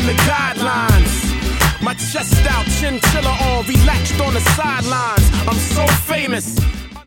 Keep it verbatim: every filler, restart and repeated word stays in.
the guidelines. My chest out, chinchilla on, relaxed on the sidelines. I'm so famous.